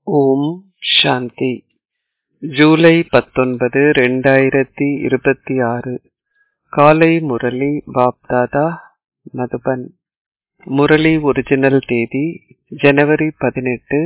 ஓம் சாந்தி. ஜூலை 19, 2026 காலை முரளி பாப்தாதா மதுபன். முரளி ஒரிஜினல் தேதி ஜனவரி 18,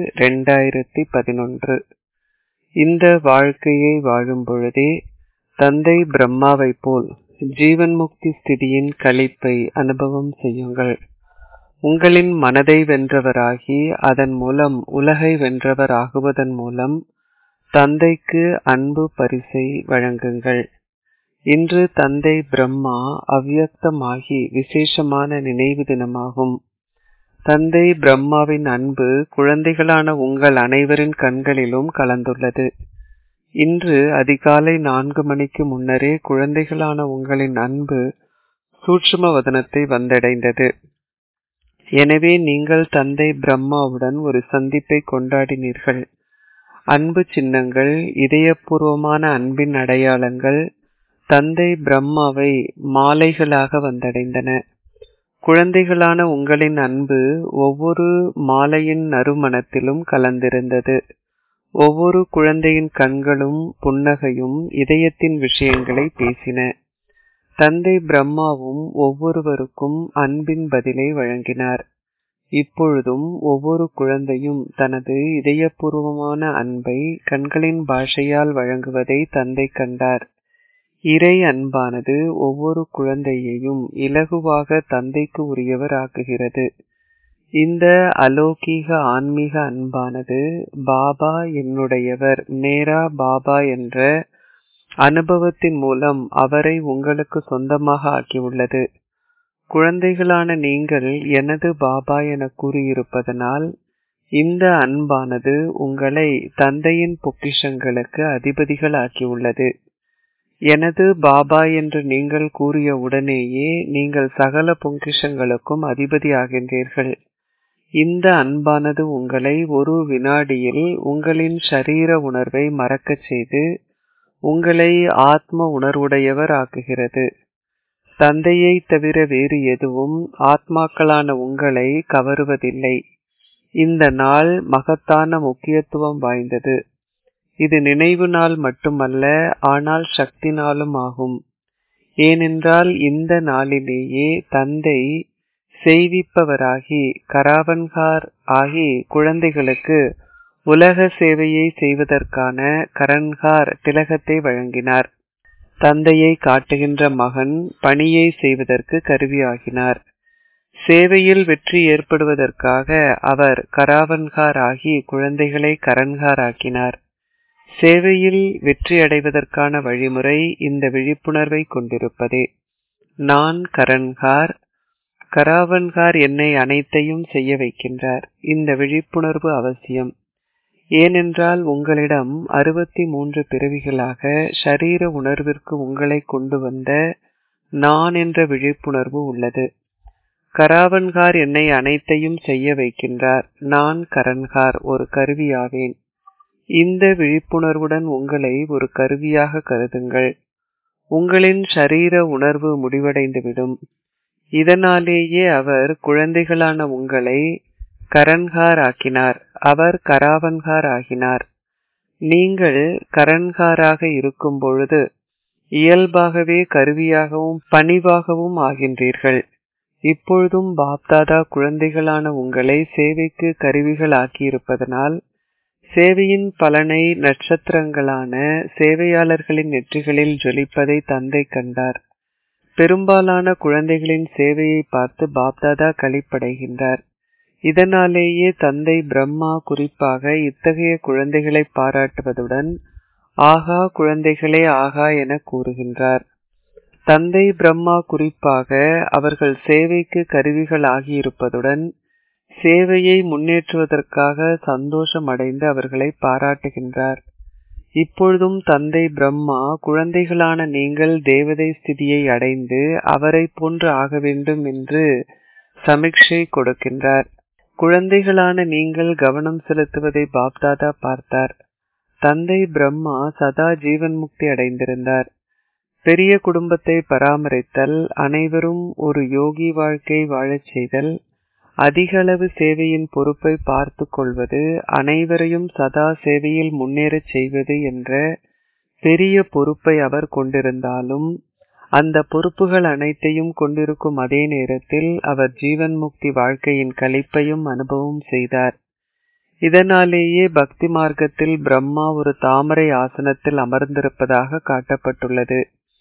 2011. இந்த வாழ்க்கையை வாழும் பொழுதே தந்தை பிரம்மாவை போல் ஜீவன் முக்தி ஸ்திதியின் களிப்பை அனுபவம் செய்யுங்கள். உங்களின் மனதை வென்றவராகி அதன் மூலம் உலகை வென்றவர் ஆகுவதன் மூலம் தந்தைக்கு அன்பு பரிசை வழங்குங்கள். இன்று தந்தை பிரம்மா அவ்யக்தமாகி விசேஷமான நினைவு தினமாகும். தந்தை பிரம்மாவின் அன்பு குழந்தைகளான உங்கள் அனைவரின் கண்களிலும் கலந்துள்ளது. இன்று அதிகாலை 4 மணிக்கு முன்னரே குழந்தைகளான உங்களின் அன்பு சூட்சும வதனத்தை வந்தடைந்தது. எனவே நீங்கள் தந்தை பிரம்மாவுடன் ஒரு சந்திப்பை கொண்டாடினீர்கள். அன்பு சின்னங்கள், இதயபூர்வமான அன்பின் அடையாளங்கள் தந்தை பிரம்மாவை மாலைகளாக வந்தடைந்தன. குழந்தைகளான உங்களின் அன்பு ஒவ்வொரு மாலையின் நறுமணத்திலும் கலந்திருந்தது. ஒவ்வொரு குழந்தையின் கண்களும் புன்னகையும் இதயத்தின் விஷயங்களை பேசின. தந்தை பிரம்மாவும் ஒவ்வொருவருக்கும் அன்பின் பதிலை வழங்கினார். இப்பொழுதும் ஒவ்வொரு குழந்தையும் தனது இதயபூர்வமான அன்பை கண்களின் பாஷையால் வழங்குவதை தந்தை கண்டார். இறை அன்பானது ஒவ்வொரு குழந்தையையும் இலகுவாக தந்தைக்கு உரியவர் ஆக்குகிறது. இந்த அலௌகீக ஆன்மீக அன்பானது பாபா என்னுடையவர், மேரா பாபா என்ற அனுபவத்தின் மூலம் அவரை உங்களுக்கு சொந்தமாக ஆக்கியுள்ளது. குழந்தைகளான நீங்கள் எனது பாபா என கூறியிருப்பதனால் இந்த அன்பானது உங்களை தந்தையின் பொக்கிஷங்களுக்கு அதிபதிகள் ஆக்கியுள்ளது. எனது பாபா என்று நீங்கள் கூறிய உடனேயே நீங்கள் சகல பொக்கிஷங்களுக்கும் அதிபதி ஆகின்றீர்கள். இந்த அன்பானது உங்களை ஒரு வினாடியில் உங்களின் ஷரீர உணர்வை மறக்கச் செய்து உங்களை ஆத்ம உணர்வுடையவர் ஆக்குகிறது. தந்தையை தவிர வேறு எதுவும் ஆத்மாக்களான உங்களை கவருவதில்லை. இந்த நாள் மகத்தான முக்கியத்துவம் வாய்ந்தது. இது நினைவு நாள் மட்டுமல்ல, ஆனால் சக்தி நாளும் ஆகும். ஏனென்றால் இந்த நாளிலேயே தந்தை செய்விப்பவராகி கராவன்கார் ஆகி குழந்தைகளுக்கு உலக சேவையை செய்வதற்கான கரன்கார் திலகத்தை வழங்கினார். தந்தையை காட்டுகின்ற மகன் பணியை செய்வதற்கு கருவியாகினார். சேவையில் வெற்றி ஏற்படுவதற்காக அவர் கராவன்கார் ஆகி குழந்தைகளை கரன்கார் ஆக்கினார். சேவையில் வெற்றி அடைவதற்கான வழிமுறை இந்த விழிப்புணர்வை கொண்டிருப்பதே. நான் கரன்கார், கராவன்கார் என்னை அனைத்தையும் செய்ய வைக்கின்றார். இந்த விழிப்புணர்வு அவசியம். ஏனென்றால் உங்களிடம் 63 பிறவிகளாக ஷரீர உணர்விற்கு உங்களை கொண்டு வந்த நான் என்ற விழிப்புணர்வு உள்ளது. கராவன்கார் என்னை அனைத்தையும் செய்ய வைக்கின்றார். நான் கரன்கார் ஒரு கருவியாவேன். இந்த விழிப்புணர்வுடன் உங்களை ஒரு கருவியாக கருதுங்கள். உங்களின் ஷரீர உணர்வு முடிவடைந்துவிடும். இதனாலேயே அவர் குழந்தைகளான உங்களை கரன்கார் ஆக்கினார். அவர் கராவன்கார் ஆகினார். நீங்கள் கரன்காராக இருக்கும் பொழுது இயல்பாகவே கருவியாகவும் பணிவாகவும் ஆகின்றீர்கள். இப்பொழுதும் பாப்தாதா குழந்தைகளான உங்களை சேவைக்கு கருவிகள் ஆக்கியிருப்பதனால் சேவையின் பலனை நட்சத்திரங்களான சேவையாளர்களின் நெற்றிகளில் ஜொலிப்பதை தந்தை கண்டார். பெரும்பாலான குழந்தைகளின் சேவையை பார்த்து பாப்தாதா களிப்படைகின்றார். இதனாலேயே தந்தை பிரம்மா குறிப்பாக இத்தகைய குழந்தைகளை பாராட்டுவதுடன் ஆகா குழந்தைகளே ஆகா என கூறுகின்றார். தந்தை பிரம்மா குறிப்பாக அவர்கள் சேவைக்கு கருவிகள் ஆகியிருப்பதுடன் சேவையை முன்னேற்றுவதற்காக சந்தோஷம் அடைந்து அவர்களை பாராட்டுகின்றார். இப்பொழுதும் தந்தை பிரம்மா குழந்தைகளான நீங்கள் தேவதை ஸ்திதியை அடைந்து அவரை போன்று ஆக வேண்டும் என்று சமிக்ஷை கொடுக்கின்றார். குழந்தைகளான நீங்கள் கவனம் செலுத்துவதை பாப்தாதா பார்த்தார். தந்தை பிரம்மா சதா ஜீவன் முக்தி அடைந்திருந்தார். பெரிய குடும்பத்தை பராமரித்தல், அனைவரும் ஒரு யோகி வாழ்க்கை வாழச் செய்தல், அதிகளவு சேவையின் பொறுப்பை பார்த்து கொள்வது, அனைவரையும் சதா சேவையில் முன்னேறச் செய்வது என்ற பெரிய பொறுப்பை அவர் கொண்டிருந்தாலும், அந்த பொறுப்புகள் அனைத்தையும் கொண்டிருக்கும் அதே நேரத்தில் அவர் ஜீவன் முக்தி வாழ்க்கையின் களிப்பையும் அனுபவம் செய்தார். இதனாலேயே பக்தி மார்க்கத்தில் பிரம்மா ஒரு தாமரை ஆசனத்தில் அமர்ந்திருப்பதாக காட்டப்பட்டுள்ளது.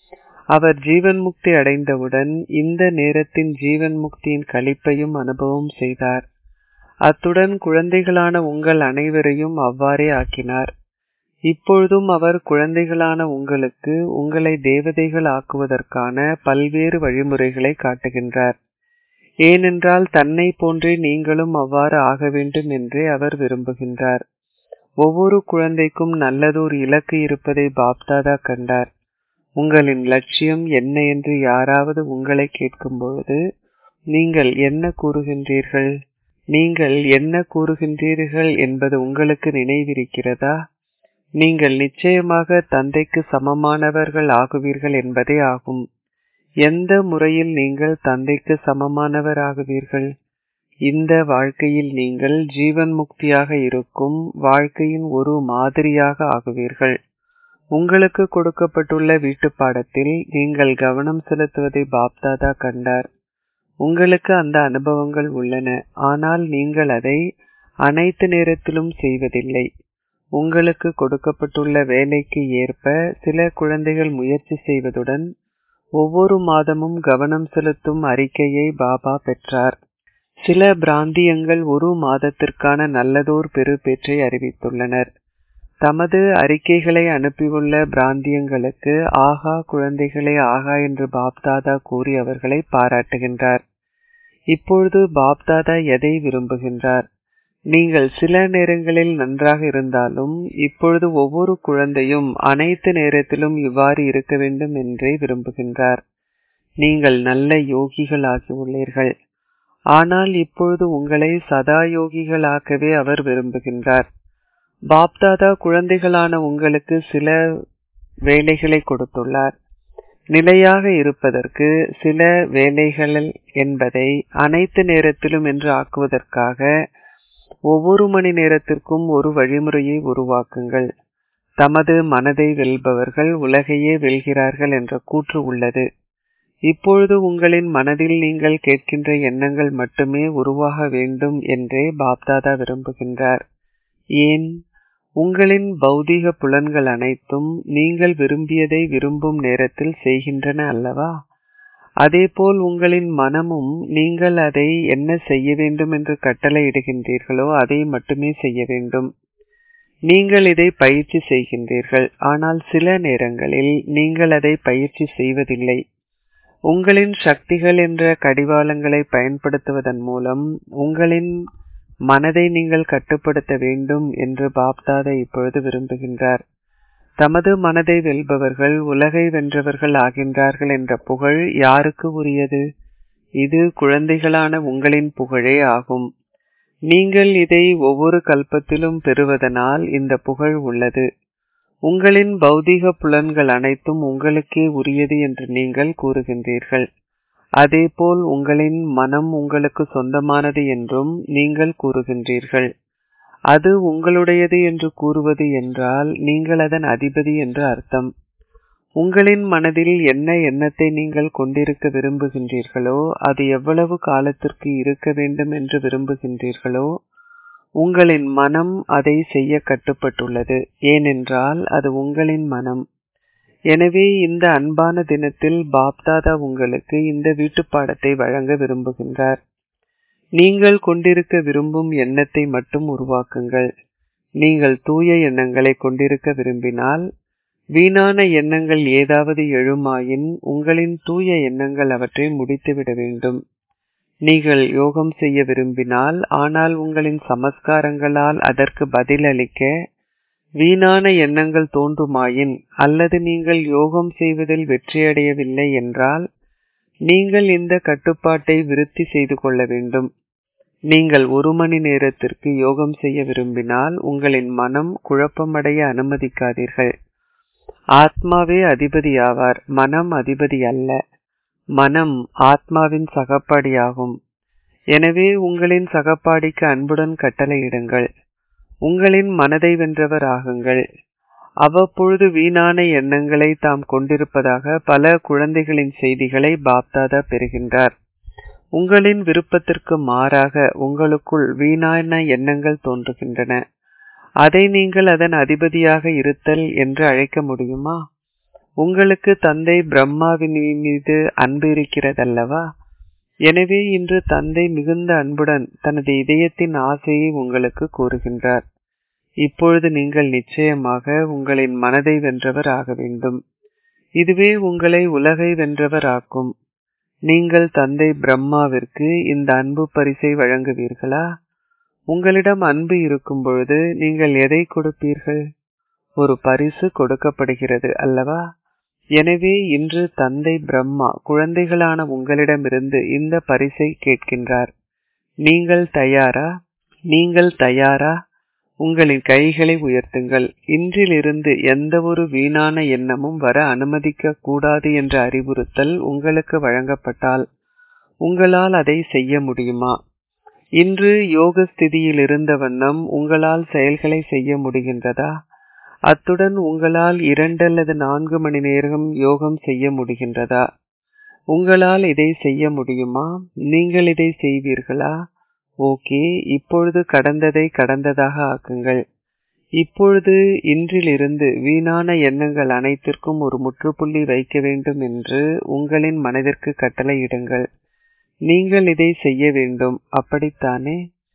அவர் ஜீவன் முக்தி அடைந்தவுடன் இந்த நேரத்தின் ஜீவன் முக்தியின் களிப்பையும் அனுபவம் செய்தார். அத்துடன் குழந்தைகளான உங்கள் அனைவரையும் அவ்வாறே ஆக்கினார். இப்பொழுதும் அவர் குழந்தைகளான உங்களுக்கு உங்களை தேவதைகள் ஆக்குவதற்கான பல்வேறு வழிமுறைகளை காட்டுகின்றார். ஏனென்றால் தன்னை போன்றே நீங்களும் அவ்வாறு ஆக வேண்டும் என்றே அவர் விரும்புகின்றார். ஒவ்வொரு குழந்தைக்கும் நல்லதொரு இலக்கு இருப்பதை பாப்தாதா கண்டார். உங்களின் லட்சியம் என்ன என்று யாராவது உங்களை கேட்கும் பொழுது நீங்கள் என்ன கூறுகின்றீர்கள்? நீங்கள் என்ன கூறுகின்றீர்கள் என்பது உங்களுக்கு நினைவிருக்கிறதா? நீங்கள் நிச்சயமாக தந்தைக்கு சமமானவர்கள் ஆகுவீர்கள் என்பதே ஆகும். எந்த முறையில் நீங்கள் தந்தைக்கு சமமானவர் ஆகுவீர்கள்? இந்த வாழ்க்கையில் நீங்கள் ஜீவன் முக்தியாக இருக்கும் வாழ்க்கையின் ஒரு மாதிரியாக ஆகுவீர்கள். உங்களுக்கு கொடுக்கப்பட்டுள்ள வீட்டு பாடத்தில் நீங்கள் கவனம் செலுத்துவதை பாப்தாதா கண்டார். உங்களுக்கு அந்த அனுபவங்கள் உள்ளன, ஆனால் நீங்கள் அதை அனைத்து நேரத்திலும் செய்வதில்லை. உங்களுக்கு கொடுக்கப்பட்டுள்ள வேலைக்கு ஏற்ப சில குழந்தைகள் முயற்சி செய்வதுடன் ஒவ்வொரு மாதமும் கவனம் செலுத்தும் அறிக்கையை பாபா பெற்றார். சில பிராந்தியங்கள் ஒரு மாதத்திற்கான நல்லதோர் பெறுபேற்றை அறிவித்துள்ளனர். தமது அறிக்கைகளை அனுப்பியுள்ள பிராந்தியங்களுக்கு ஆகா குழந்தைகளே ஆகா என்று பாப்தாதா கூறி அவர்களை பாராட்டுகின்றார். இப்பொழுது பாப்தாதா எதை விரும்புகின்றார்? நீங்கள் சில நேரங்களில் நன்றாக இருந்தாலும் இப்பொழுது ஒவ்வொரு குழந்தையும் அனைத்து நேரத்திலும் இவ்வாறு இருக்க வேண்டும் என்றே விரும்புகின்றார். நீங்கள் நல்ல யோகிகள் ஆகியுள்ளீர்கள், ஆனால் இப்பொழுது உங்களை சதா யோகிகளாக்கவே அவர் விரும்புகின்றார். பாப்தாதா குழந்தைகளான உங்களுக்கு சில வேலைகளை கொடுத்துள்ளார். நிலையாக இருப்பதற்கு சில வேலைகள் என்பதை அனைத்து நேரத்திலும் என்று ஆக்குவதற்காக ஒவ்வொரு மணி நேரத்திற்கும் ஒரு வழிமுறையை உருவாக்குங்கள். தமது மனதை வெல்பவர்கள் உலகையே வெல்கிறார்கள் என்ற கூற்று உள்ளது. இப்பொழுது உங்களின் மனதில் நீங்கள் கேட்கின்ற எண்ணங்கள் மட்டுமே உருவாக வேண்டும் என்றே பாப்தாதா விரும்புகின்றார். ஏன்? உங்களின் பௌதீக புலன்கள் அனைத்தும் நீங்கள் விரும்பியதை விரும்பும் நேரத்தில் செய்கின்றன அல்லவா? அதேபோல் உங்களின் மனமும் நீங்கள் அதை என்ன செய்ய வேண்டும் என்று கட்டளை இடுகின்றீர்களோ அதை மட்டுமே செய்ய வேண்டும். நீங்கள் இதை பயிற்சி செய்கின்றீர்கள், ஆனால் சில நேரங்களில் நீங்கள் அதை பயிற்சி செய்வதில்லை. உங்களின் சக்திகள் என்ற கடிவாளங்களை பயன்படுத்துவதன் மூலம் உங்களின் மனதை நீங்கள் கட்டுப்படுத்த வேண்டும் என்று பாப்தாதா இப்பொழுது விரும்புகின்றார். தமது மனதை வெல்பவர்கள் உலகை வென்றவர்கள் ஆகின்றார்கள் என்ற புகழ் யாருக்கு உரியது? இது குழந்தைகளான உங்களின் புகழே ஆகும். நீங்கள் இதை ஒவ்வொரு கல்பத்திலும் பெறுவதனால் இந்த புகழ் உள்ளது. உங்களின் பௌதீக புலன்கள் அனைத்தும் உங்களுக்கே உரியது என்று நீங்கள் கூறுகின்றீர்கள். அதேபோல் உங்களின் மனம் உங்களுக்கு சொந்தமானது என்றும் நீங்கள் கூறுகின்றீர்கள். அது உங்களுடையது என்று கூறுவது என்றால் நீங்கள் அதன் அதிபதி என்று அர்த்தம். உங்களின் மனதில் என்ன எண்ணத்தை நீங்கள் கொண்டிருக்க விரும்புகின்றீர்களோ, அது எவ்வளவு காலத்திற்கு இருக்க வேண்டும் என்று விரும்புகின்றீர்களோ, உங்களின் மனம் அதை செய்ய கட்டுப்பட்டுள்ளது. ஏனென்றால் அது உங்களின் மனம். எனவே இந்த அன்பான தினத்தில் பாப்தாதா உங்களுக்கு இந்த வீட்டுப்பாடத்தை வழங்க விரும்புகின்றார். நீங்கள் கொண்டிருக்க விரும்பும் எண்ணத்தை மட்டும் உருவாக்குங்கள். நீங்கள் தூய எண்ணங்களை கொண்டிருக்க விரும்பினால், வீணான எண்ணங்கள் ஏதாவது எழுமாயின் உங்களின் தூய எண்ணங்கள் அவற்றை முடித்துவிட வேண்டும். நீங்கள் யோகம் செய்ய விரும்பினால், ஆனால் உங்களின் சமஸ்காரங்களால் அதற்கு பதிலளிக்க வீணான எண்ணங்கள் தோன்றுமாயின், அல்லது நீங்கள் யோகம் செய்வதில் வெற்றியடையவில்லை என்றால், நீங்கள் இந்த கட்டுப்பாட்டை விருத்தி செய்து கொள்ள வேண்டும். நீங்கள் 1 மணி நேரத்திற்கு யோகம் செய்ய விரும்பினால் உங்களின் மனம் குழப்பமடைய அனுமதிக்காதீர்கள். ஆத்மாவே அதிபதியாவார், மனம் அதிபதி அல்ல. மனம் ஆத்மாவின் சகப்படியாகும். எனவே உங்களின் சகப்பாடிக்கு அன்புடன் கட்டளையிடுங்கள். உங்களின் மனதை வென்றவர் ஆகுங்கள். அவ்வப்பொழுது வீணான எண்ணங்களை தாம் கொண்டிருப்பதாக பல குழந்தைகளின் செய்திகளை பாப்தாதா பெறுகின்றார். உங்களின் விருப்பத்திற்கு மாறாக உங்களுக்குள் வீணான எண்ணங்கள் தோன்றுகின்றன. அதை நீங்கள் அதன் அதிபதியாக இருத்தல் என்று அழைக்க முடியுமா? உங்களுக்கு தந்தை பிரம்மாவின் மீது அன்பு இருக்கிறதல்லவா? எனவே இன்று தந்தை மிகுந்த அன்புடன் தனது இதயத்தின் ஆசையை உங்களுக்கு கூறுகின்றார். இப்பொழுது நீங்கள் நிச்சயமாக உங்களின் மனதை வென்றவர் ஆக வேண்டும். இதுவே உங்களை உலகை வென்றவர் ஆக்கும். நீங்கள் தந்தை பிரம்மாவிற்கு இந்த அன்பு பரிசை வழங்குவீர்களா? உங்களிடம் அன்பு இருக்கும் பொழுது நீங்கள் எதை கொடுப்பீர்கள்? ஒரு பரிசு கொடுக்கப்படுகிறது அல்லவா? எனவே இன்று தந்தை பிரம்மா குழந்தைகளான உங்களிடமிருந்து இந்த பரிசை கேட்கின்றார். நீங்கள் தயாரா? நீங்கள் தயாரா? உங்களின் கைகளை உயர்த்துங்கள். இன்றிலிருந்து எந்த ஒரு வீணான எண்ணமும் வர அனுமதிக்க கூடாது என்ற அறிவுறுத்தல் உங்களுக்கு வழங்கப்பட்டால் உங்களால் அதை செய்ய முடியுமா? இன்று யோக ஸ்திதியில் இருந்த வண்ணம் உங்களால் செயல்களை செய்ய முடிகின்றதா? அத்துடன் உங்களால் 2 அல்லது 4 மணி நேரம் யோகம் செய்ய முடிகின்றதா? உங்களால் இதை செய்ய முடியுமா? நீங்கள் இதை செய்வீர்களா? ஓகே, இப்பொழுது கடந்ததை கடந்ததாக ஆக்குங்கள். இப்பொழுது இன்றிலிருந்து வீணான எண்ணங்கள் அனைத்திற்கும் ஒரு முற்றுப்புள்ளி வைக்க வேண்டும் என்று உங்களின் மனதிற்கு கட்டளையிடுங்கள். நீங்கள் இதை செய்ய வேண்டும், அப்படித்தானே?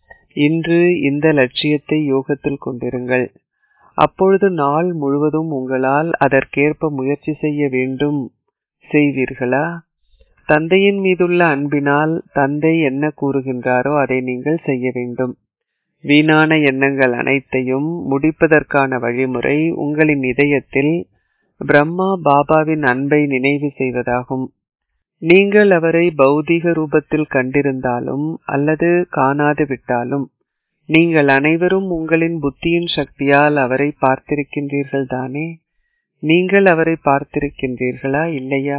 இன்று இந்த லட்சியத்தை யோகத்தில் கொண்டிருங்கள். அப்பொழுது நாள் முழுவதும் உங்களால் அதற்கேற்ப முயற்சி செய்ய வேண்டும். செய்வீர்களா? தந்தையின் மீதுள்ள அன்பினால் தந்தை என்ன கூறுகின்றாரோ அதை நீங்கள் செய்ய வேண்டும். வீணான எண்ணங்கள் அனைத்தையும் முடிப்பதற்கான வழிமுறை உங்களின் இதயத்தில் பிரம்மா பாபாவின் அன்பை நினைவு செய்வதாகும். நீங்கள் அவரை பௌதீக ரூபத்தில் கண்டிருந்தாலும் அல்லது காணாது விட்டாலும் நீங்கள் அனைவரும் உங்களின் புத்தியின் சக்தியால் அவரை பார்த்திருக்கின்றீர்கள் தானே? நீங்கள் அவரை பார்த்திருக்கின்றீர்களா இல்லையா?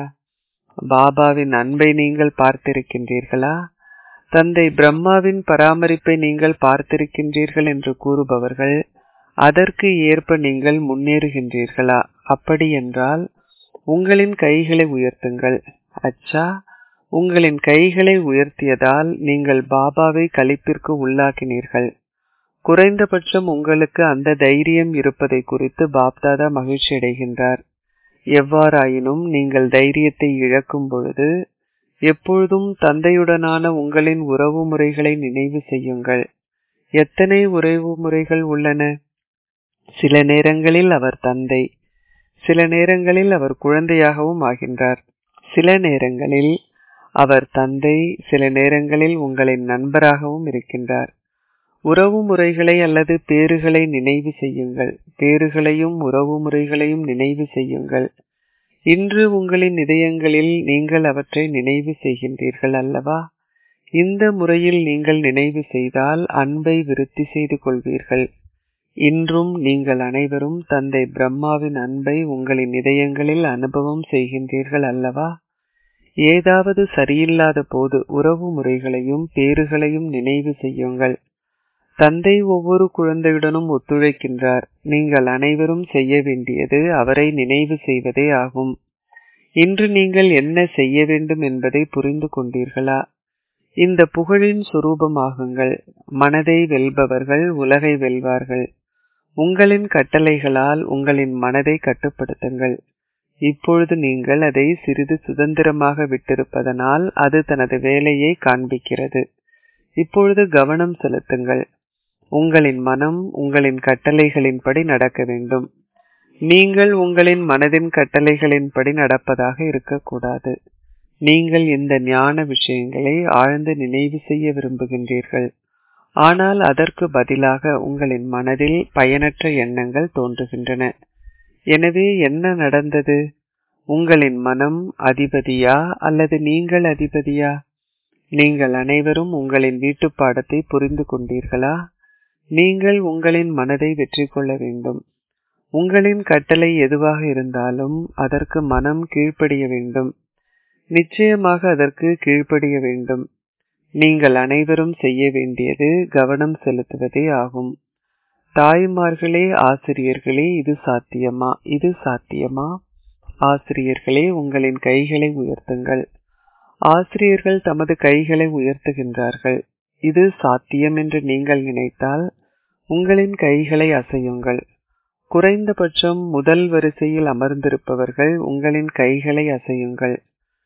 பாபாவின் அன்பை நீங்கள் பார்த்திருக்கின்றீர்களா? தந்தை பிரம்மாவின் பராமரிப்பை நீங்கள் பார்த்திருக்கின்றீர்கள் என்று கூறுபவர்கள் அதற்கு ஏற்ப நீங்கள் முன்னேறுகின்றீர்களா? அப்படி என்றால் உங்களின் கைகளை உயர்த்துங்கள். அச்சா, உங்களின் கைகளை உயர்த்தியதால் நீங்கள் பாபாவை களிப்பிற்கு உள்ளாக்கினீர்கள். குறைந்தபட்சம் உங்களுக்கு அந்த தைரியம் இருப்பதை குறித்து பாப்தாதா மகிழ்ச்சி அடைகின்றார். எவ்வாறாயினும் நீங்கள் தைரியத்தை இழக்கும் பொழுது எப்பொழுதும் தந்தையுடனான உங்களின் உறவு முறைகளை நினைவு செய்யுங்கள். எத்தனை உறவு முறைகள் உள்ளன? சில நேரங்களில் அவர் தந்தை, சில நேரங்களில் அவர் குழந்தையாகவும் ஆகின்றார். சில நேரங்களில் அவர் தந்தை, சில நேரங்களில் உங்களின் நண்பராகவும் இருக்கின்றார். உறவு முறைகளை அல்லது பேறுகளை நினைவு செய்யுங்கள். பேறுகளையும் உறவு முறைகளையும் நினைவு செய்யுங்கள். இன்று உங்களின் இதயங்களில் நீங்கள் அவற்றை நினைவு செய்கின்றீர்கள் அல்லவா? இந்த முறையில் நீங்கள் நினைவு செய்தால் அன்பை விருத்தி செய்து கொள்வீர்கள். இன்றும் நீங்கள் அனைவரும் தந்தை பிரம்மாவின் அன்பை உங்களின் இதயங்களில் அனுபவம் செய்கின்றீர்கள் அல்லவா? ஏதாவது சரியில்லாத போது உறவு முறைகளையும் பேறுகளையும் நினைவு செய்யுங்கள். தந்தை ஒவ்வொரு குழந்தையுடனும் ஒத்துழைக்கின்றார். நீங்கள் அனைவரும் செய்ய வேண்டியது அவரை நினைவு செய்வதே ஆகும். இன்று நீங்கள் என்ன செய்ய வேண்டும் என்பதை புரிந்து கொண்டீர்களா? இந்த புகழின் சுரூபமாகுங்கள். மனதை வெல்பவர்கள் உலகை வெல்வார்கள். உங்களின் கட்டளைகளால் உங்களின் மனதை கட்டுப்படுத்துங்கள். இப்பொழுது நீங்கள் அதை சிறிது சுதந்திரமாக விட்டிருப்பதனால் அது தனது வேலையை காண்பிக்கிறது. இப்பொழுது கவனம் செலுத்துங்கள். உங்களின் மனம் உங்களின் கட்டளைகளின்படி நடக்க வேண்டும். நீங்கள் உங்களின் மனதின் கட்டளைகளின்படி நடப்பதாக இருக்கக்கூடாது. நீங்கள் இந்த ஞான விஷயங்களை ஆழ்ந்து நினைவு செய்ய விரும்புகின்றீர்கள். ஆனால் அதற்கு பதிலாக உங்களின் மனதில் பயனற்ற எண்ணங்கள் தோன்றுகின்றன. எனவே என்ன நடந்தது? உங்களின் மனம் அதிபதியா அல்லது நீங்கள் அதிபதியா? நீங்கள் அனைவரும் உங்களின் வீட்டு பாடத்தை புரிந்து கொண்டீர்களா? நீங்கள் உங்களின் மனதை வெற்றி கொள்ள வேண்டும். உங்களின் கட்டளை எதுவாக இருந்தாலும் அதற்கு மனம் கீழ்ப்படிய வேண்டும். நிச்சயமாக அதற்கு கீழ்ப்படிய வேண்டும். நீங்கள் அனைவரும் செய்ய வேண்டியது கவனம் செலுத்துவதே ஆகும். தாய்மார்களே, ஆசிரியர்களே, இது சாத்தியமா? இது சாத்தியமா? ஆசிரியர்களே, உங்களின் கைகளை உயர்த்துங்கள். ஆசிரியர்கள் தமது கைகளை உயர்த்துகின்றார்கள். இது சாத்தியம் என்று நீங்கள் நினைத்தால் உங்களின் கைகளை அசையுங்கள். குறைந்தபட்சம் முதல் வரிசையில் அமர்ந்திருப்பவர்கள் உங்களின் கைகளை அசையுங்கள்.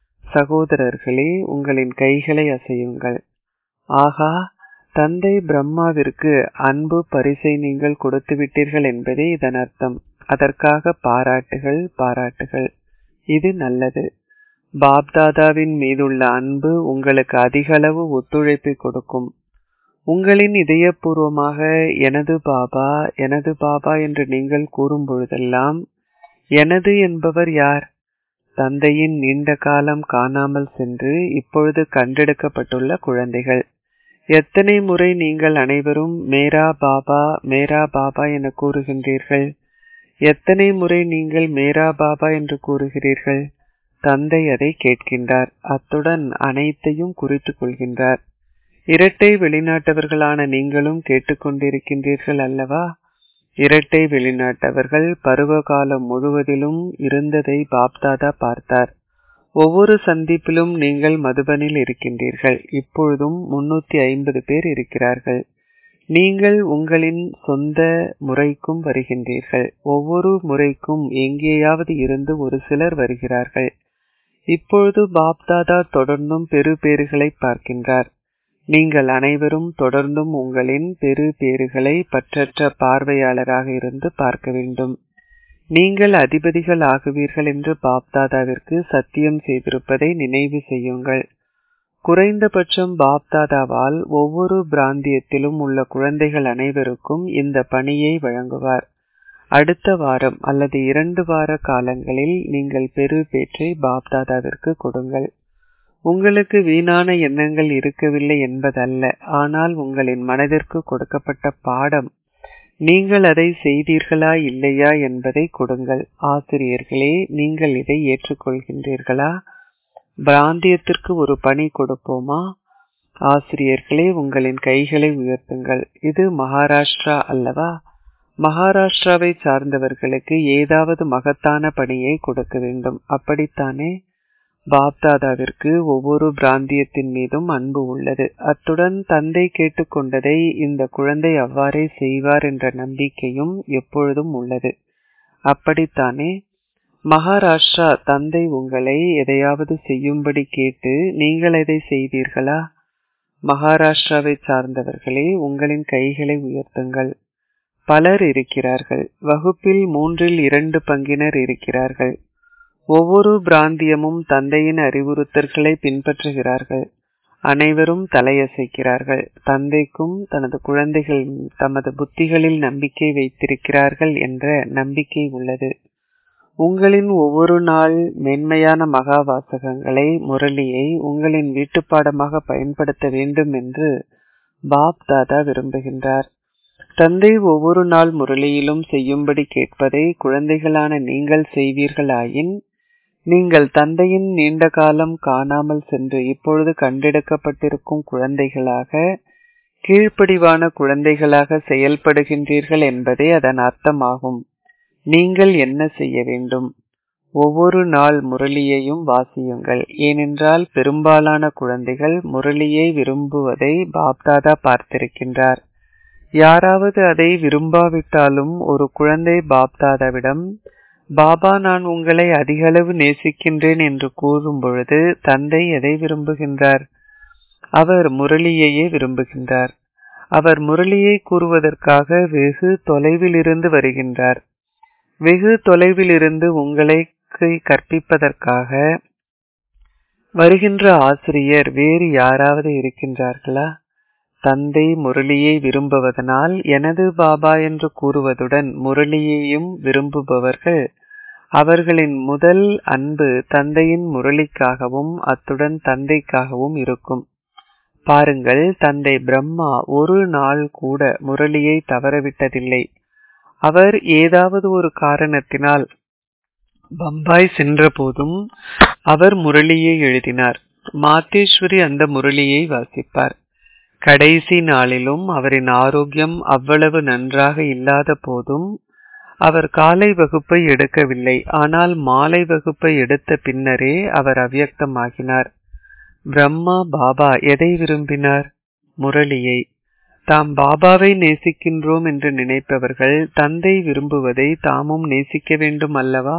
சகோதரர்களே, உங்களின் கைகளை அசையுங்கள். ஆகா, தந்தை பிரம்மாவிற்கு அன்பு பரிசை நீங்கள் கொடுத்து விட்டீர்கள் என்பதே இதன் அர்த்தம். அதற்காக பாராட்டுகள், பாராட்டுகள். இது நல்லது. பாப்தாதாவின் மீதுள்ள அன்பு உங்களுக்கு அதிக அளவு ஒத்துழைப்பை கொடுக்கும். உங்களின் இதயபூர்வமாக எனது பாபா, எனது பாபா என்று நீங்கள் கூறும் பொழுதெல்லாம், எனது என்பவர் யார்? தந்தையின் நீண்ட காலம் காணாமல் சென்று இப்பொழுது கண்டெடுக்கப்பட்டுள்ள குழந்தைகள். எத்தனை முறை நீங்கள் அனைவரும் மேரா பாபா, மேரா பாபா என கூறுகின்றீர்கள்? எத்தனை முறை நீங்கள் மேரா பாபா என்று கூறுகிறீர்கள்? தந்தை அதை கேட்கின்றார். அத்துடன் அனைத்தையும் குறித்து கொள்கின்றார். இரட்டை வெளிநாட்டவர்களான நீங்களும் கேட்டுக்கொண்டிருக்கின்றீர்கள் அல்லவா? இரட்டை வெளிநாட்டவர்கள் பருவகாலம் முழுவதிலும் இருந்ததை பாப்தாதா பார்த்தார். ஒவ்வொரு சந்திப்பிலும் நீங்கள் மதுபனில் இருக்கின்றீர்கள். இப்பொழுதும் 350 பேர் இருக்கிறார்கள். நீங்கள் உங்களின் சொந்த முறைக்கும் வருகின்றீர்கள். ஒவ்வொரு முறைக்கும் எங்கேயாவது இருந்து ஒரு சிலர் வருகிறார்கள். இப்பொழுது பாப்தாதா தொடர்ந்தும் பெரு பேறுகளை பார்க்கின்றார். நீங்கள் அனைவரும் தொடர்ந்தும் உங்களின் பெரு பேறுகளை பற்றற்ற பார்வையாளராக இருந்து பார்க்க வேண்டும். நீங்கள் அதிபதிகள் ஆகுவீர்கள் என்று பாப்தாதாவிற்கு சத்தியம் செய்திருப்பதை நினைவு செய்யுங்கள். குறைந்தபட்சம் பாப்தாதாவால் ஒவ்வொரு பிராந்தியத்திலும் உள்ள குழந்தைகள் அனைவருக்கும் இந்த பணியை வழங்குவார். அடுத்த வாரம் அல்லது 2 வார காலங்களில் நீங்கள் பெரு பேற்றை பாப்தாதாவிற்கு கொடுங்கள். உங்களுக்கு வீணான எண்ணங்கள் இருக்கவில்லை என்பதல்ல, ஆனால் உங்களின் மனதிற்கு கொடுக்கப்பட்ட பாடம், நீங்கள் அதை செய்தீர்களா இல்லையா என்பதை கொடுங்கள். ஆசிரியர்களே, நீங்கள் இதை ஏற்றுக்கொள்கின்றீர்களா? பிராந்தியத்திற்கு ஒரு பணி கொடுப்போமா? ஆசிரியர்களே, உங்களின் கைகளை உயர்த்துங்கள். இது மகாராஷ்டிரா அல்லவா? மகாராஷ்டிராவை சார்ந்தவர்களுக்கு ஏதாவது மகத்தான பணியை கொடுக்க வேண்டும், அப்படித்தானே? பாப்தாதாவிற்கு ஒவ்வொரு பிராந்தியத்தின் மீதும் அன்பு உள்ளது. அத்துடன் தந்தை கேட்டுக்கொண்டதை இந்த குழந்தை அவ்வாறே செய்வார் என்ற நம்பிக்கையும் எப்பொழுதும் உள்ளது, அப்படித்தானே? மகாராஷ்டிரா தந்தை உங்களை எதையாவது செய்யும்படி கேட்டு நீங்கள் எதை செய்தீர்களா? மகாராஷ்டிராவை சார்ந்தவர்களே, உங்களின் கைகளை உயர்த்துங்கள். பலர் இருக்கிறார்கள். வகுப்பில் 2/3 பங்கினர் இருக்கிறார்கள். ஒவ்வொரு பிராந்தியமும் தந்தையின் அறிவுறுத்தல்களை பின்பற்றுகிறார்கள். அனைவரும் தலையசைக்கிறார்கள். தந்தைக்கும் தனது குழந்தைகள் தமது புத்திகளில் நம்பிக்கை வைத்திருக்கிறார்கள் என்ற நம்பிக்கை உள்ளது. உங்களின் ஒவ்வொரு நாள் மென்மையான மகா வாசகங்களை, முரளியை உங்களின் வீட்டுப்பாடமாக பயன்படுத்த வேண்டும் என்று பாப் தாதா விரும்புகின்றார். தந்தை ஒவ்வொரு நாள் முரளியிலும் செய்யும்படி கேட்பதை குழந்தைகளான நீங்கள் செய்வீர்களாயின், நீங்கள் தந்தையின் நீண்ட காலம் காணாமல் சென்று இப்பொழுது கண்டெடுக்கப்பட்டிருக்கும் குழந்தைகளாக, கீழ்ப்படிவான குழந்தைகளாக செயல்படுகின்றீர்கள் என்பதே அதன் அர்த்தமாகும். நீங்கள் என்ன செய்ய வேண்டும்? ஒவ்வொரு நாள் முரளியையும் வாசியுங்கள். ஏனென்றால் பெரும்பாலான குழந்தைகள் முரளியை விரும்புவதை பாப்தாதா பார்த்திருக்கின்றார். யாராவது அதை விரும்பாவிட்டாலும் ஒரு குழந்தை பாப்தாதாவிடம், பாபா நான் உங்களை அதிகளவு நேசிக்கின்றேன் என்று கூறும் பொழுது தந்தை எதை விரும்புகின்றார்? அவர் முரளியையே விரும்புகின்றார். அவர் முரளியை கூறுவதற்காக வெகு தொலைவில் இருந்து வருகின்றார். வெகு தொலைவில் இருந்து உங்களை கற்பிப்பதற்காக வருகின்ற ஆசிரியர் வேறு யாராவது இருக்கின்றார்களா? தந்தை முரளியை விரும்புவதனால் எனது பாபா என்று கூறுவதுடன் முரளியையும் விரும்புபவர்கள், அவர்களின் முதல் அன்பு தந்தையின் முரளிக்காகவும் அத்துடன் தந்தைக்காகவும் இருக்கும். பாருங்கள், தந்தை பிரம்மா ஒரு நாள் கூட முரளியை தவறவிட்டதில்லை. அவர் ஏதாவது ஒரு காரணத்தினால் பம்பாய் சென்ற போதும் அவர் முரளியை எழுதினார். மாத்தேஸ்வரி அந்த முரளியை வாசிப்பார். கடைசி நாளிலும் அவரின் ஆரோக்கியம் அவ்வளவு நன்றாக இல்லாத போதும் அவர் காலை வகுப்பை எடுக்கவில்லை. ஆனால் மாலை வகுப்பை எடுத்த பின்னரே அவர் அவ்யக்தமாகினார். பிரம்மா பாபா எதை விரும்பினார்? முரளியை. தாம் பாபாவை நேசிக்கின்றோம் என்று நினைப்பவர்கள் தந்தை விரும்புவதை தாமும் நேசிக்க வேண்டும் அல்லவா?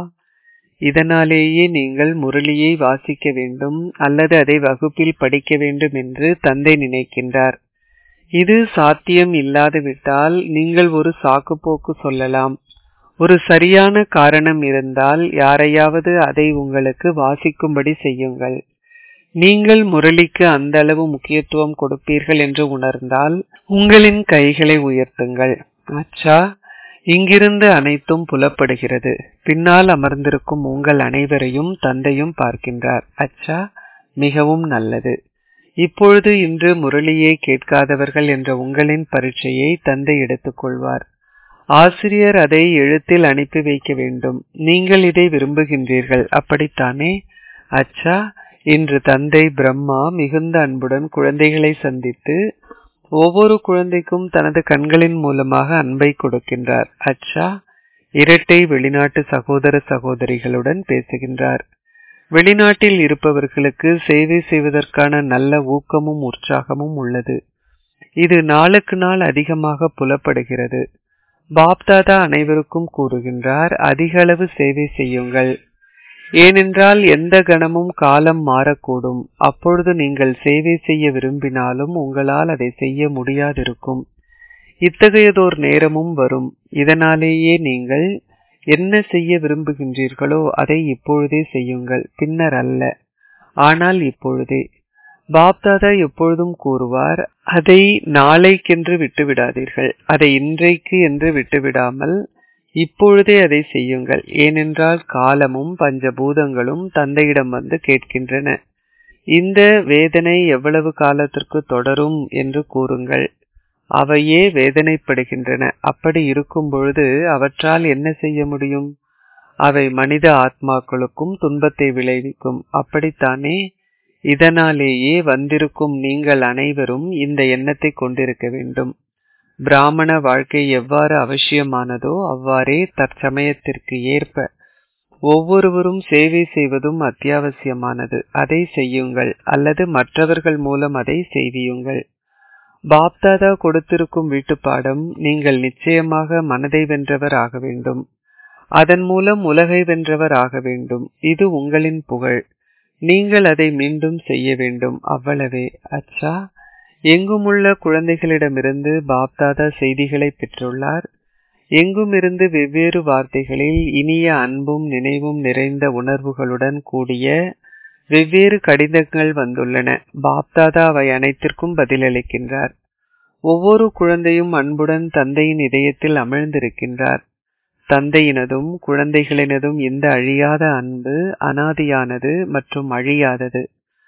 இதனாலேயே நீங்கள் முரளியை வாசிக்க வேண்டும் அல்லது அதை வகுப்பில் படிக்க வேண்டும் என்று தந்தை நினைக்கின்றார். இது சாத்தியம் இல்லாதுவிட்டால் நீங்கள் ஒரு சாக்குப்போக்கு சொல்லலாம். ஒரு சரியான காரணம் இருந்தால் யாரையாவது அதை உங்களுக்கு வாசிக்கும்படி செய்யுங்கள். நீங்கள் முரளிக்கு அந்த அளவு முக்கியத்துவம் கொடுப்பீர்கள் என்று உணர்ந்தால் உங்களின் கைகளை உயர்த்துங்கள். அச்சா, இங்கிருந்து அனைத்தும் புலப்படுகிறது. பின்னால் அமர்ந்திருக்கும் உங்கள் அனைவரையும் தந்தையும் பார்க்கின்றார். அச்சா, மிகவும் நல்லது. இப்பொழுது இன்று முரளியை கேட்காதவர்கள் என்ற உங்களின் பரீட்சையை தந்தை எடுத்துக்கொள்வார். ஆசிரியர் அதை எழுத்தில் அனுப்பி வைக்க வேண்டும். நீங்கள் இதை விரும்புகின்றீர்கள், அப்படித்தானே? அச்சா, இன்று தந்தை பிரம்மா மிகுந்த அன்புடன் குழந்தைகளை சந்தித்து ஒவ்வொரு குழந்தைக்கும் தனது கண்களின் மூலமாக அன்பை கொடுக்கின்றார். அச்சா, இரட்டை வெளிநாட்டு சகோதர சகோதரிகளுடன் பேசுகின்றார். வெளிநாட்டில் இருப்பவர்களுக்கு சேவை செய்வதற்கான நல்ல ஊக்கமும் உற்சாகமும் உள்ளது. இது நாளுக்கு நாள் அதிகமாக புலப்படுகிறது. பாப்தாதா அனைவருக்கும் கூறுகின்றார், அதிக அளவு சேவை செய்யுங்கள். ஏனென்றால் எந்த கணமும் காலம் மாறக்கூடும். அப்பொழுது நீங்கள் சேவை செய்ய விரும்பினாலும் உங்களால் அதை செய்ய முடியாதிருக்கும். இத்தகையதோர் நேரமும் வரும். இதனாலேயே நீங்கள் என்ன செய்ய விரும்புகின்றீர்களோ அதை இப்பொழுதே செய்யுங்கள், பின்னர் அல்ல, ஆனால் இப்பொழுதே. பாப்தாதா எப்பொழுதும் கூறுவார், அதை நாளைக்கென்று விட்டுவிடாதீர்கள். அதை இன்றைக்கு என்று விட்டுவிடாமல் இப்பொழுதே அதை செய்யுங்கள். ஏனென்றால் காலமும் பஞ்சபூதங்களும் தந்தையிடம் வந்து கேட்கின்றன, இந்த வேதனை எவ்வளவு காலத்திற்கு தொடரும் என்று கூறுங்கள். அவையே வேதனைப்படுகின்றன. அப்படி இருக்கும் பொழுது அவற்றால் என்ன செய்ய முடியும்? அவை மனித ஆத்மாக்களுக்கும் துன்பத்தை விளைவிக்கும், அப்படித்தானே? இதனாலேயே வந்திருக்கும் நீங்கள் அனைவரும் இந்த எண்ணத்தை கொண்டிருக்க வேண்டும். பிராமண வாழ்க்கை எவ்வாறு அவசியமானதோ அவ்வாறே தற்சமயத்திற்கு ஏற்ப ஒவ்வொருவரும் சேவை செய்வதும் அத்தியாவசியமானது. அதை செய்யுங்கள் அல்லது மற்றவர்கள் மூலம் அதை செய்வியுங்கள். பாப்தாதா கொடுத்திருக்கும் வீட்டுப்பாடம், நீங்கள் நிச்சயமாக மனதை வென்றவர் ஆக வேண்டும். அதன் மூலம் உலகை வென்றவர் ஆக வேண்டும். இது உங்களின் புகழ். நீங்கள் அதை மீண்டும் செய்ய வேண்டும், அவ்வளவே. அச்சா, எங்குமுள்ள குழந்தைகளிடமிருந்து பாப்தாதா செய்திகளை பெற்றுள்ளார். எங்குமிருந்து வெவ்வேறு வார்த்தைகளில் இனிய அன்பும் நினைவும் நிறைந்த உணர்வுகளுடன் கூடிய வெவ்வேறு கடிதங்கள் வந்துள்ளன. பாப்தாதா அவை அனைத்திற்கும் பதிலளிக்கின்றார். ஒவ்வொரு குழந்தையும் அன்புடன் தந்தையின் இதயத்தில் அமிழ்ந்திருக்கின்றார். தந்தையினதும் குழந்தைகளினதும் இந்த அழியாத அன்பு அனாதியானது மற்றும் அழியாதது.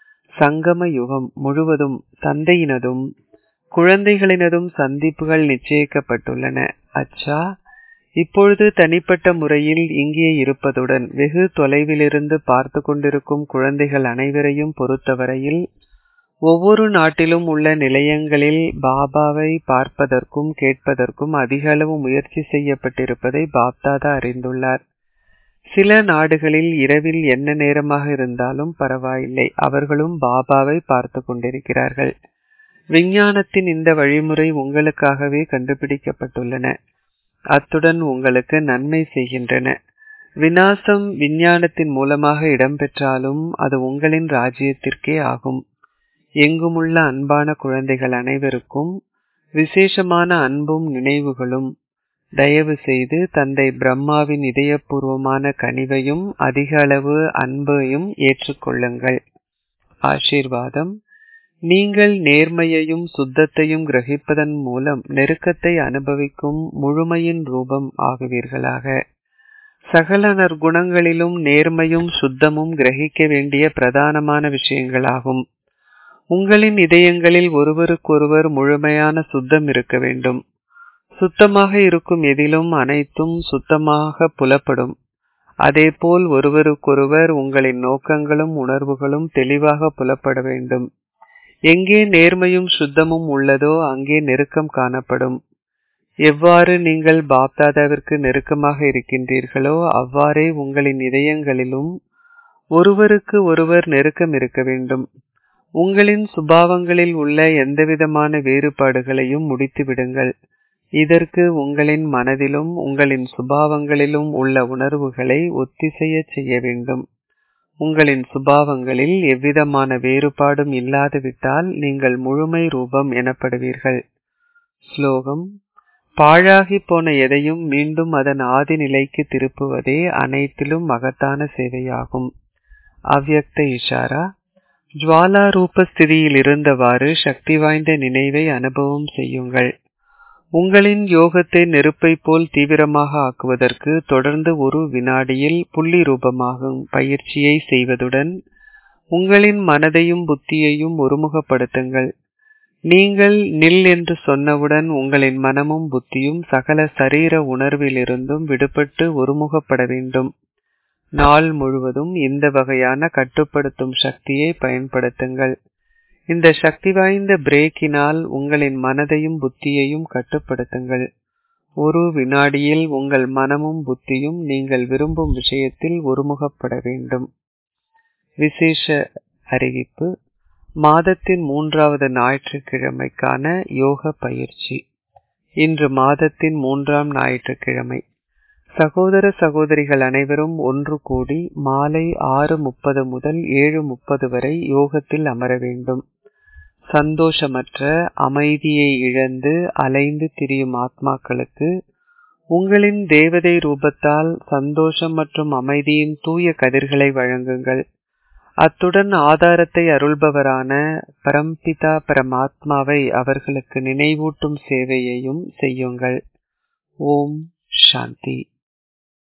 சங்கம யுகம் முழுவதும் தந்தையினதும் குழந்தைகளினதும் சந்திப்புகள் நிச்சயிக்கப்பட்டுள்ளன. அச்சா, இப்பொழுது தனிப்பட்ட முறையில் இங்கே இருப்பதுடன் வெகு தொலைவிலிருந்து பார்த்து கொண்டிருக்கும் குழந்தைகள் அனைவரையும் பொறுத்தவரையில் ஒவ்வொரு நாட்டிலும் உள்ள நிலையங்களில் பாபாவை பார்ப்பதற்கும் கேட்பதற்கும் அதிக அளவு முயற்சி செய்யப்பட்டிருப்பதை பாப்தாதா அறிந்துள்ளார். சில நாடுகளில் இரவில் என்ன நேரமாக இருந்தாலும் பரவாயில்லை, அவர்களும் பாபாவை பார்த்து கொண்டிருக்கிறார்கள். விஞ்ஞானத்தின் இந்த வழிமுறை உங்களுக்காகவே கண்டுபிடிக்கப்பட்டுள்ளன. அத்துடன் உங்களுக்கு நன்மை செய்கின்றன. விநாசம் விஞ்ஞானத்தின் மூலமாக இடம்பெற்றாலும் அது உங்களின் ராஜ்யத்திற்கே ஆகும். எங்குமுள்ள அன்பான குழந்தைகள் அனைவருக்கும் விசேஷமான அன்பும் நினைவுகளும். தயவு செய்து தந்தை பிரம்மாவின் இதயபூர்வமான கனிவையும் அதிக அளவு அன்பையும் ஏற்றுக்கொள்ளுங்கள். ஆசீர்வாதம். நீங்கள் நேர்மையையும் சுத்தத்தையும் கிரகிப்பதன் மூலம் நெருக்கத்தை அனுபவிக்கும் முழுமையின் ரூபம் ஆகுவீர்களாக. சகல நற்குணங்களிலும் நேர்மையும் சுத்தமும் கிரகிக்க வேண்டிய பிரதானமான விஷயங்களாகும். உங்களின் இதயங்களில் ஒருவருக்கொருவர் முழுமையான சுத்தம் இருக்க வேண்டும். சுத்தமாக இருக்கும் எதிலும் அனைத்தும் சுத்தமாக புலப்படும். அதேபோல் ஒருவருக்கொருவர் உங்களின் நோக்கங்களும் உணர்வுகளும் தெளிவாக புலப்பட வேண்டும். எங்கே நேர்மையும் சுத்தமும் உள்ளதோ அங்கே நெருக்கம் காணப்படும். எவ்வாறு நீங்கள் பாப்தாதாவிற்கு நெருக்கமாக இருக்கின்றீர்களோ அவ்வாறே உங்களின் இதயங்களிலும் ஒருவருக்கு ஒருவர் நெருக்கம் இருக்க வேண்டும். உங்களின் சுபாவங்களில் உள்ள எந்தவிதமான வேறுபாடுகளையும் முடித்து விடுங்கள். இதற்கு உங்களின் மனதிலும் உங்களின் சுபாவங்களிலும் உள்ள உணர்வுகளை ஒத்திசைய செய்ய வேண்டும். உங்களின் சுபாவங்களில் எவ்விதமான வேறுபாடும் இல்லாதுவிட்டால் நீங்கள் முழுமை ரூபம் எனப்படுவீர்கள். ஸ்லோகம்: பாழாகி போன எதையும் மீண்டும் அதன் ஆதி நிலைக்கு திருப்புவதே அனைத்திலும் மகத்தான சேவையாகும். அவ்யக்த இஷாரா: ஜுவாலா ரூப ஸ்திதியில் இருந்தவாறு சக்தி வாய்ந்த நினைவை அனுபவம் செய்யுங்கள். உங்களின் யோகத்தை நெருப்பை போல் தீவிரமாக ஆக்குவதற்கு தொடர்ந்து ஒரு வினாடியில் புள்ளி ரூபமாகும் பயிற்சியை செய்வதுடன் உங்களின் மனதையும் புத்தியையும் ஒருமுகப்படுத்துங்கள். நீங்கள் நில் என்று சொன்னவுடன் உங்களின் மனமும் புத்தியும் சகல சரீர உணர்விலிருந்தும் விடுபட்டு ஒருமுகப்பட வேண்டும். நாள் முழுவதும் இந்த வகையான கட்டுப்படுத்தும் சக்தியை பயன்படுத்துங்கள். இந்த சக்தி வாய்ந்த பிரேக்கினால் உங்களின் மனதையும் புத்தியையும் கட்டுப்படுத்துங்கள். ஒரு வினாடியில் உங்கள் மனமும் புத்தியும் நீங்கள் விரும்பும் விஷயத்தில் ஒருமுகப்பட வேண்டும். விசேஷ அறிவிப்பு: மாதத்தின் 3வது ஞாயிற்றுக்கிழமைக்கான யோக பயிற்சி. இன்று மாதத்தின் 3ஆம் ஞாயிற்றுக்கிழமை. சகோதர சகோதரிகள் அனைவரும் ஒன்று கூடி மாலை 6:30 முதல் 7:30 வரை யோகத்தில் அமர வேண்டும். சந்தோஷமற்ற, அமைதியை இழந்து அலைந்து திரியும் ஆத்மாக்களுக்கு உங்களின் தேவதை ரூபத்தால் சந்தோஷம் மற்றும் அமைதியின் தூய கதிர்களை வழங்குங்கள். அத்துடன் ஆதாரத்தை அருள்பவரான பரம்பிதா பரமாத்மாவை அவர்களுக்கு நினைவூட்டும் சேவையையும் செய்யுங்கள். ஓம் சாந்தி.